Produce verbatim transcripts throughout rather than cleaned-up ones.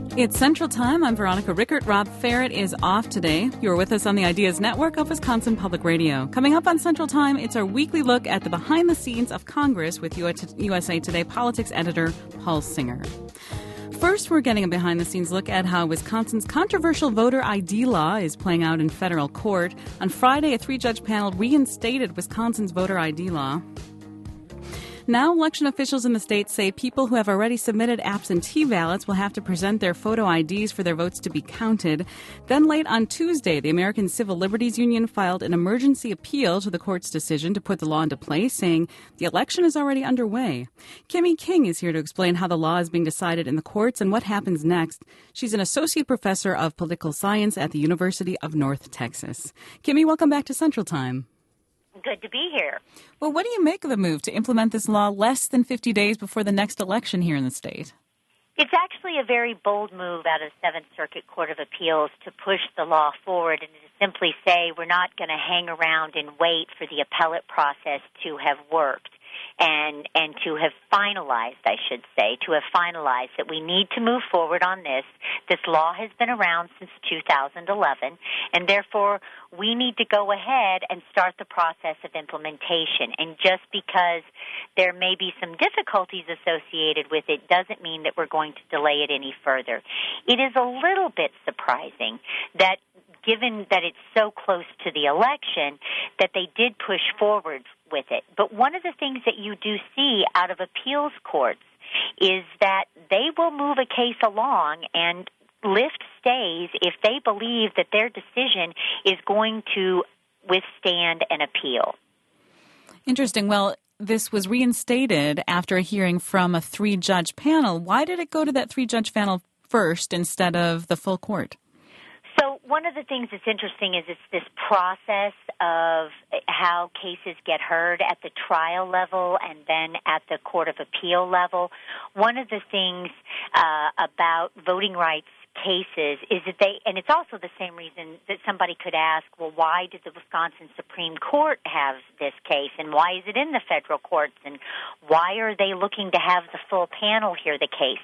It's Central Time. I'm Veronica Rickert. Rob Ferret is off today. You're with us on the Ideas Network of Wisconsin Public Radio. Coming up on Central Time, it's our weekly look at the behind the scenes of Congress with U S A Today politics editor Paul Singer. First, we're getting a behind-the-scenes look at how Wisconsin's controversial voter I D law is playing out in federal court. On Friday, a three-judge panel reinstated Wisconsin's voter I D law. Now, election officials in the state say people who have already submitted absentee ballots will have to present their photo I Ds for their votes to be counted. Then late on Tuesday, the American Civil Liberties Union filed an emergency appeal to the court's decision to put the law into place, saying the election is already underway. Kimmy King is here to explain how the law is being decided in the courts and what happens next. She's an associate professor of political science at the University of North Texas. Kimmy, welcome back to Central Time. Good to be here. Well, what do you make of the move to implement this law less than fifty days before the next election here in the state? It's actually a very bold move out of the Seventh Circuit Court of Appeals to push the law forward and to simply say we're not going to hang around and wait for the appellate process to have worked and and to have finalized, I should say, to have finalized that we need to move forward on this. This law has been around since two thousand eleven, and therefore we need to go ahead and start the process of implementation. And just because there may be some difficulties associated with it doesn't mean that we're going to delay it any further. It is a little bit surprising that, given that it's so close to the election, that they did push forward with it. But one of the things that you do see out of appeals courts is that they will move a case along and lift stays if they believe that their decision is going to withstand an appeal. Interesting. Well, this was reinstated after a hearing from a three-judge panel. Why did it go to that three-judge panel first instead of the full court? So one of the things that's interesting is it's this process of how cases get heard at the trial level and then at the Court of Appeal level. One of the things uh, about voting rights cases is that they, and it's also the same reason that somebody could ask, well, why did the Wisconsin Supreme Court have this case, and why is it in the federal courts, and why are they looking to have the full panel hear the case?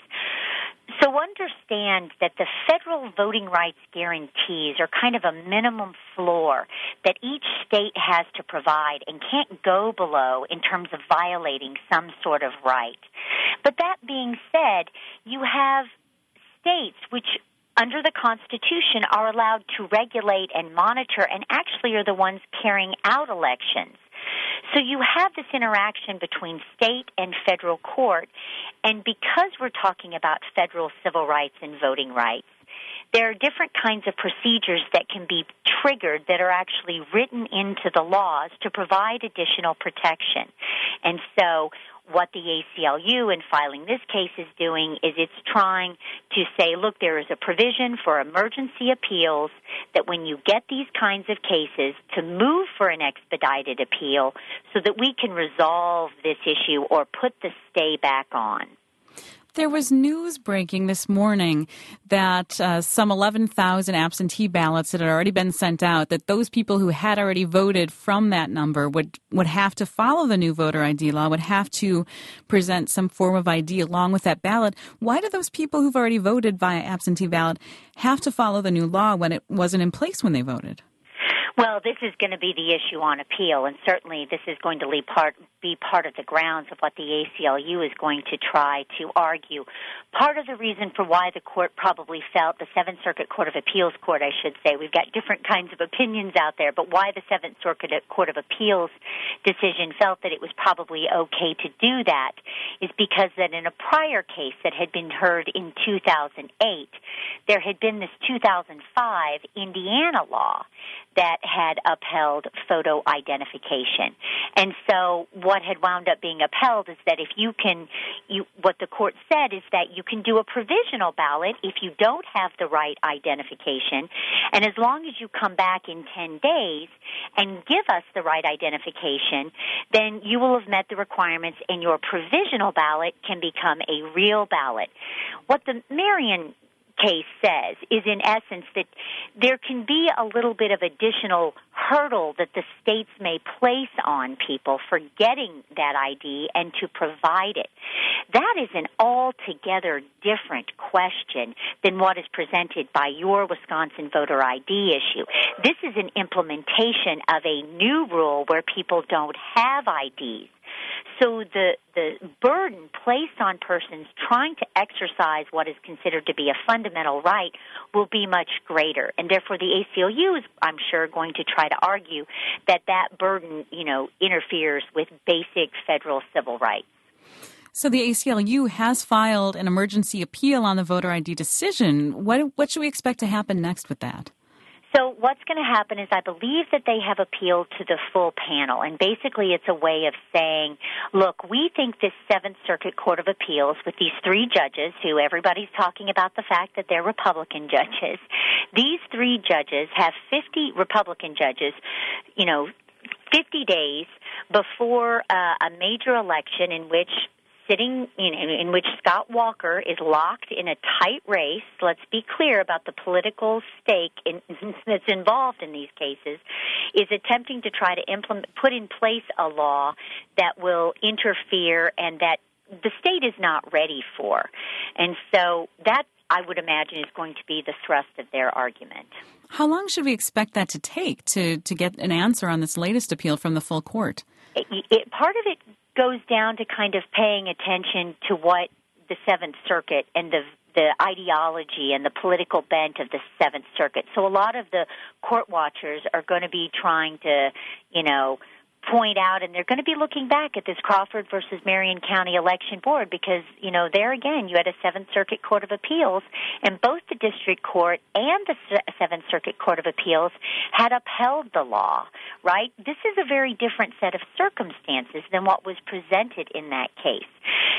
So understand that the federal voting rights guarantees are kind of a minimum floor that each state has to provide and can't go below in terms of violating some sort of right. But that being said, you have states which under the Constitution are allowed to regulate and monitor and actually are the ones carrying out elections. So you have this interaction between state and federal court, and because we're talking about federal civil rights and voting rights, there are different kinds of procedures that can be triggered that are actually written into the laws to provide additional protection. And so what the A C L U in filing this case is doing is it's trying to say, look, there is a provision for emergency appeals that when you get these kinds of cases to move for an expedited appeal so that we can resolve this issue or put the stay back on. There was news breaking this morning that uh, some eleven thousand absentee ballots that had already been sent out, that those people who had already voted from that number would, would have to follow the new voter I D law, would have to present some form of I D along with that ballot. Why do those people who've already voted via absentee ballot have to follow the new law when it wasn't in place when they voted? Well, this is going to be the issue on appeal, and certainly this is going to be part, be part of the grounds of what the A C L U is going to try to argue. Part of the reason for why the court probably felt, the Seventh Circuit Court of Appeals Court, I should say, we've got different kinds of opinions out there, but why the Seventh Circuit Court of Appeals decision felt that it was probably okay to do that is because that in a prior case that had been heard in two thousand eight, there had been this two thousand five Indiana law that had upheld photo identification. And so what had wound up being upheld is that if you can, you, what the court said is that you can do a provisional ballot if you don't have the right identification, and as long as you come back in ten days and give us the right identification, then you will have met the requirements and your provisional ballot can become a real ballot. What the Marion case says is in essence that there can be a little bit of additional hurdle that the states may place on people for getting that I D and to provide it. That is an altogether different question than what is presented by your Wisconsin voter I D issue. This is an implementation of a new rule where people don't have I Ds. So the, the burden placed on persons trying to exercise what is considered to be a fundamental right will be much greater. And therefore the A C L U is, I'm sure, going to try to argue that that burden, you know, interferes with basic federal civil rights. So the A C L U has filed an emergency appeal on the voter I D decision. What, what should we expect to happen next with that? So what's going to happen is I believe that they have appealed to the full panel, and basically it's a way of saying, look, we think this Seventh Circuit Court of Appeals with these three judges, who everybody's talking about the fact that they're Republican judges, these three judges have fifty Republican judges, you know, fifty days before uh, a major election in which sitting in, in which Scott Walker is locked in a tight race. Let's be clear about the political stake in, that's involved in these cases, is attempting to try to implement, put in place a law that will interfere and that the state is not ready for. And so that, I would imagine, is going to be the thrust of their argument. How long should we expect that to take to, to get an answer on this latest appeal from the full court? It, it, part of it goes down to kind of paying attention to what the Seventh Circuit and the the ideology and the political bent of the Seventh Circuit. So a lot of the court watchers are going to be trying to, you know, point out, and they're going to be looking back at this Crawford versus Marion County Election Board because, you know, there again, you had a Seventh Circuit Court of Appeals, and both the District Court and the Seventh Circuit Court of Appeals had upheld the law, right? This is a very different set of circumstances than what was presented in that case.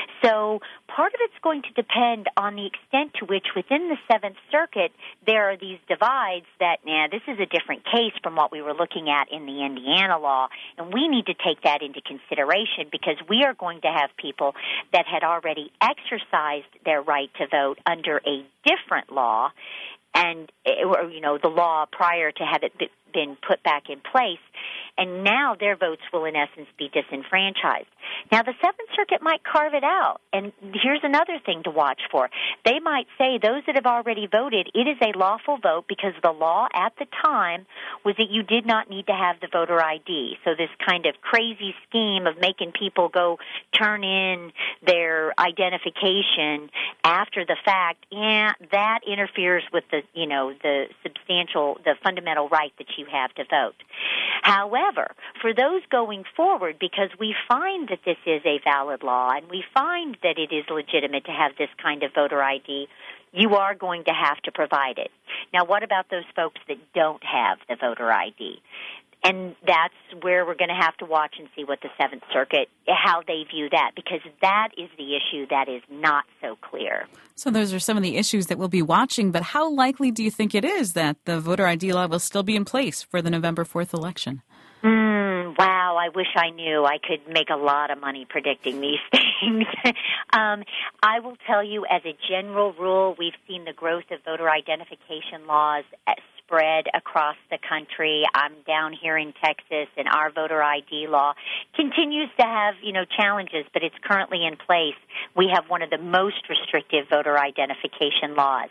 So part of it's going to depend on the extent to which within the Seventh Circuit there are these divides that, nah, this is a different case from what we were looking at in the Indiana law, and we need to take that into consideration because we are going to have people that had already exercised their right to vote under a different law and, or, you know, the law prior to have it been put back in place, and now their votes will, in essence, be disenfranchised. Now, the Seventh Circuit might carve it out, and here's another thing to watch for. They might say those that have already voted, it is a lawful vote because the law at the time was that you did not need to have the voter I D. So this kind of crazy scheme of making people go turn in their identification after the fact, yeah, that interferes with the, you know, the substantial, the fundamental right that you have to vote. However, for those going forward, because we find that this is a valid law and we find that it is legitimate to have this kind of voter I D, you are going to have to provide it. Now, what about those folks that don't have the voter I D? And that's where we're going to have to watch and see what the Seventh Circuit, how they view that, because that is the issue that is not so clear. So those are some of the issues that we'll be watching, but how likely do you think it is that the voter I D law will still be in place for the November fourth election? Mm, wow, I wish I knew. I could make a lot of money predicting these things. um, I will tell you, as a general rule, we've seen the growth of voter identification laws at spread across the country. I'm down here in Texas, and our voter I D law continues to have, you know, challenges, but it's currently in place. We have one of the most restrictive voter identification laws.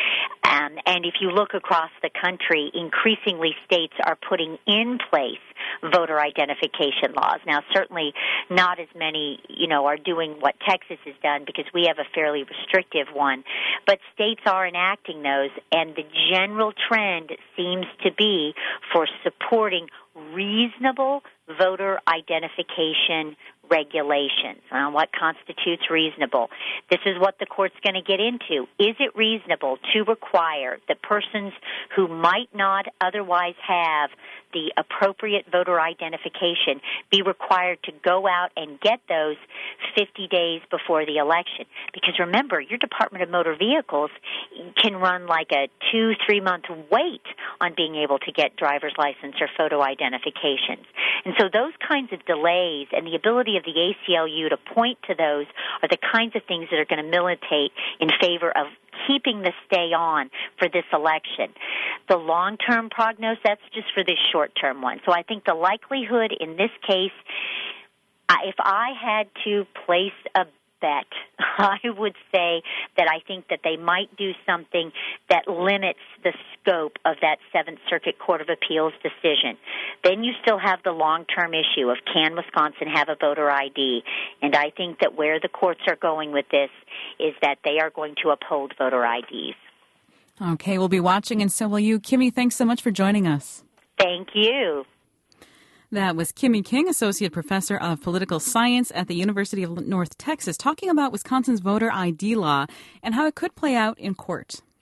Um, and if you look across the country, increasingly states are putting in place voter identification laws. Now, certainly not as many, you know, are doing what Texas has done because we have a fairly restrictive one. But states are enacting those, and the general trend seems to be for supporting reasonable voter identification regulations. Uh, what constitutes reasonable? This is what the court's going to get into. Is it reasonable to require that persons who might not otherwise have the appropriate voter identification be required to go out and get those fifty days before the election? Because remember, your Department of Motor Vehicles can run like a two, three-month wait on being able to get driver's license or photo identifications. And so those kinds of delays and the ability of the A C L U to point to those are the kinds of things that are going to militate in favor of keeping the stay on for this election. The long-term prognosis, that's just for this short-term one. So I think the likelihood in this case, if I had to place a bet, I would say that I think that they might do something that limits the scope of that Seventh Circuit Court of Appeals decision. Then you still have the long-term issue of can Wisconsin have a voter I D? And I think that where the courts are going with this is that they are going to uphold voter I Ds. Okay, we'll be watching, and so will you. Kimmy, thanks so much for joining us. Thank you. That was Kimmy King, Associate Professor of Political Science at the University of North Texas, talking about Wisconsin's voter I D law and how it could play out in court.